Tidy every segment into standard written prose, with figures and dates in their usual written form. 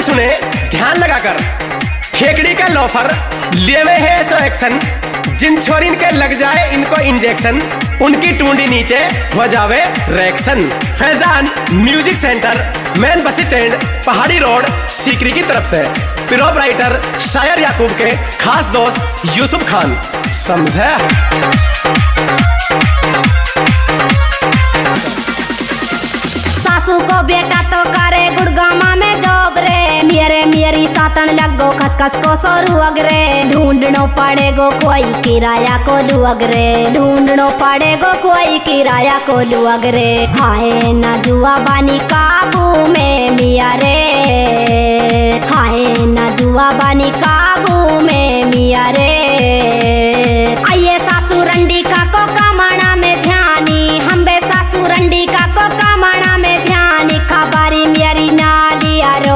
सुने ध्यान लगाकर। ठेकड़ी का लोफर लेवे है तो एक्शन, जिन छोरिन के लग जाए इनको इंजेक्शन, उनकी टूंडी नीचे हो जावे reaction. Faizan music centre, main bus stand, Pahadi road, Sikri की तरफ से प्रोप राइटर शायर याकूब के खास दोस्त यूसुफ खान। समझे? सासू को बेटा तो करे गुड़गामा में जॉब रे, मेरी सातन लगो खसखस को सोरू अगरे। ढूंढनो पड़ेगो कोई किराया को लुअगरे, ढूंढनो पड़ेगो कोई किराया को लुअगरे। हाय ना जुआ बानी काबू में मिया रे, हाय ना जुआ बानी काबू में मिया रे। आइए सासू रंडी का को कमाना में ध्यानी, हम बे सासू रंडी का को कमाना में ध्यानी। खबारी मेरी ना लिया रो,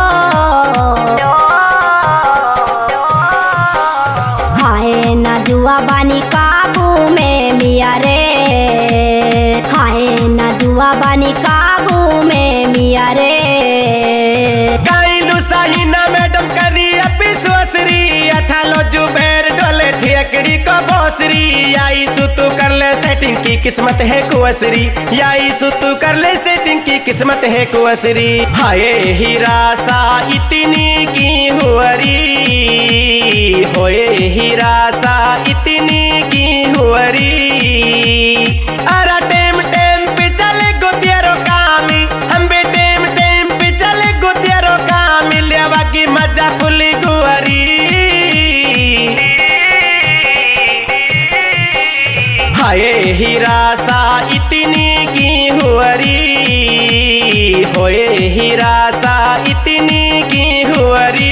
हाय ना जुआ बानी काबू में मिया रे, हाय ना जुआ बानी काबू में मिया रे। गाइलू साहिना मैडम करी अपी सोसरी, अठालो जुबेर डोले ठेकड़ी को बोसरी। आई सुतु कर ले सेटिंग की किस्मत है कुअसरी, आई सुतु कर ले सेटिंग की किस्मत है कुअसरी। हाय हीरा सा इतनी की हुअरी, होए हीरा सा इतनी की हुअरी। अरा टेम टेम पे चले गुतियारो कामी, हम भी टेम टेम पे चले गुतियारो कामी। लेवा की मजा फुली गुअरी, हाय हीरा सा इतनी की हुअरी, होए हीरा सा इतनी की हुअरी।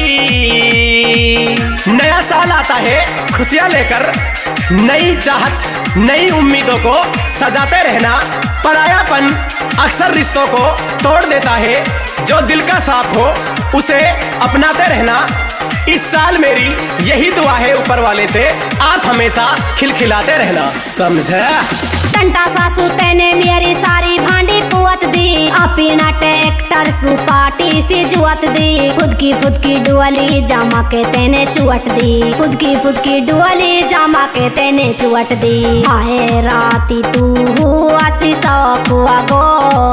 नया साल आता है खुशियां लेकर, नई चाहत नई उम्मीदों को सजाते रहना। परायापन अक्सर रिश्तों को तोड़ देता है, जो दिल का साफ हो उसे अपनाते रहना। इस साल मेरी यही दुआ है ऊपर वाले से, आप हमेशा खिलखिलाते रहना। समझे? टंटा सासू तेने मेरी सारी भांडी पुअत दी, अपना ट्रैक्टर सु पार्टी सी जुअत दी। खुद की डुअली जामा के तेने चुअट दी, खुद की डुअली जामा के तेने चुअट दी। हाय राती तू हुआ सी सौखुआ गो,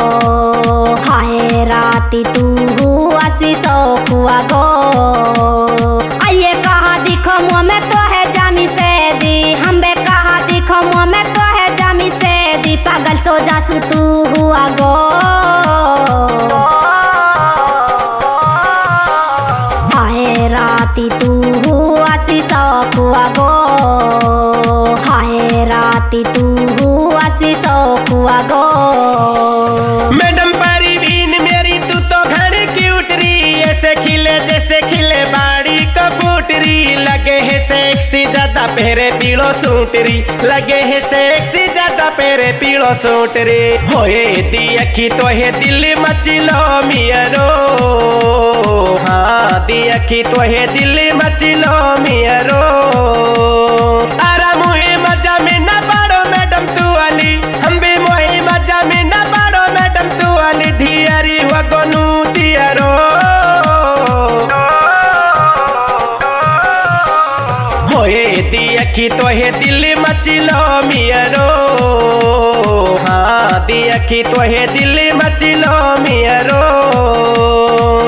हाय राती तू हुआ सी सौखुआ गो। आइए कहा दिखो मुँह में तो है जामी से दी, हम बे कहा दिखो मुँह में तो है जामी से दी। पागल सो जासू तू हुआ गो, हाय राती तू हुआ सी सौखुआ गो, हाय राती तू हुआ सी सौखुआ गो। मैडम परवीन मेरी तू तो घड़ी क्यूट री, ऐसे खिले जैसे खिले बाड़ी का फूटरी। लगे है सेक्सी ज्यादा पहरे पीड़ो सूटरी, लगे है सेक्सी ज्यादा पहरे पीड़ो सूटरी। होए दी अखी तो है दिल मचिलो मियरो, हाँ दी अखी तो है दिल मचिलो मियरो। अरा मुहे मजा में न पाड़ो मैडम तू वाली, हम भी मोही मजा में न पाड़ो मैडम तू वाली। धियरी हुआ गोनू दियरो, होए दी अखी तो है दिल मचिलो मियरो, हाँ दी अखी तो है दिल मचिलो मियरो।